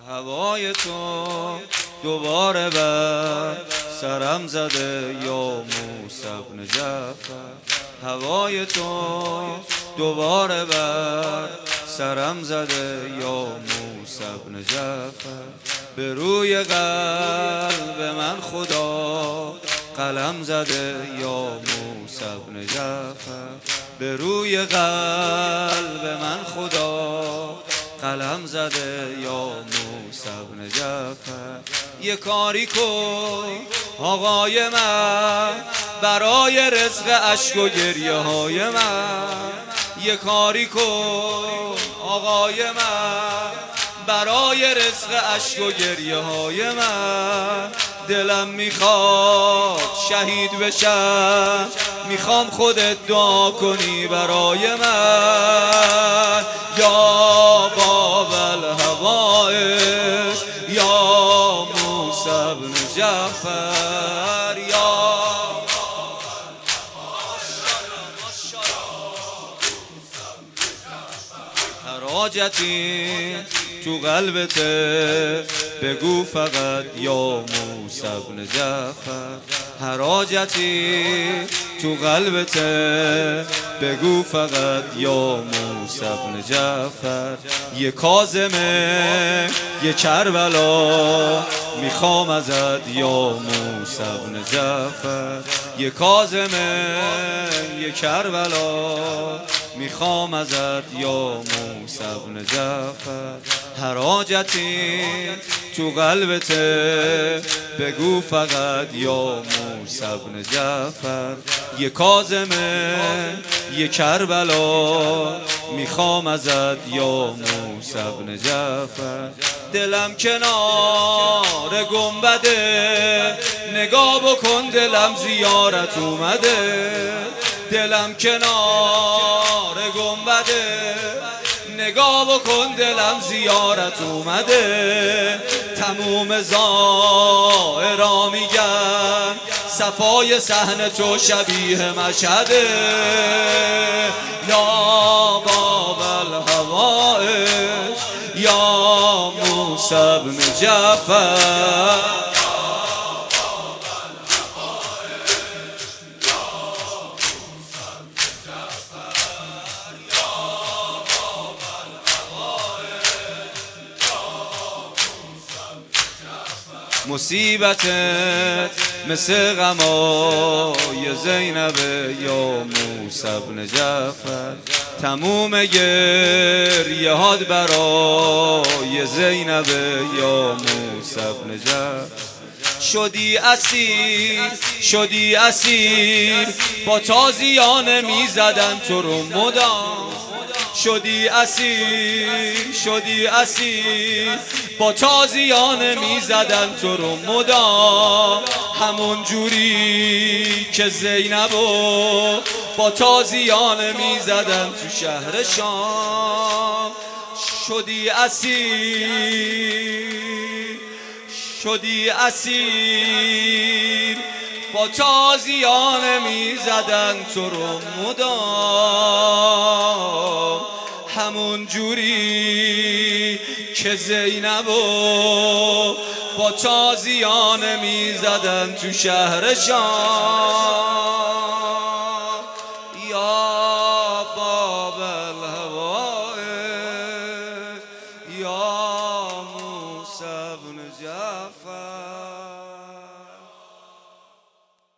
هوای تو دوباره بر سرم زده یا موسی بن جعفر. هوای تو دوباره بر سرم زده یا موسی بن جعفر. به روی قلب من خدا قلم زده یا موسی بن جعفر. به روی قلب من خدا قلم زده یا موسی بن جعفر. یه کاری کن آقای من برای رزق اشک و گریه های من. یه کاری کن آقای من برای رزق اشک و گریه های من. دلم میخواد شهید بشم، میخوام خودت دعا کنی برای من. یا باب الهوائج یا موسی بن جعفر. یا هر حاجتی تو قلبته بگو فقط یا موسی بن جعفر. هر حاجتی تو قلبته بگو فقط یا موسی بن جعفر. یه کاظمه یه کربلا میخوام ازت یا موسی بن جعفر. یه کاظمه یه کربلا میخوام ازت یا موسی بن جعفر. هر حاجتی تو قلبته بگو فقط یا موسی بن جعفر. یه کاظمه یه کربلا میخوام ازت یا موسی بن جعفر. دلم کنار گنبده نگاه بکن دلم زیارت اومده. دلم کنار گنبده نگاه بکن دلم زیارت اومده. تموم زائرا میگن صفای صحن تو شبیه مشهده. یا باب الهوائج یا موسی بن جعفر. مصیبتت مثل غمای زینب یا موسی بن جعفر. تموم گریه هات برای زینب یا موسی بن جعفر. شدی اسیر با تازیانه میزدن تو رو مدام. شدی اسیر با تازیانه میزدن تو رو مدام. همون جوری که زینبو با تازیانه میزدن تو شهر شام. شدی اسیر با تازیانه میزدن تو رو مدام. همون جوری که زینبو با تازیانه میزدن تو شهر شام. یا باب الهوائج یا موسی بن جعفر.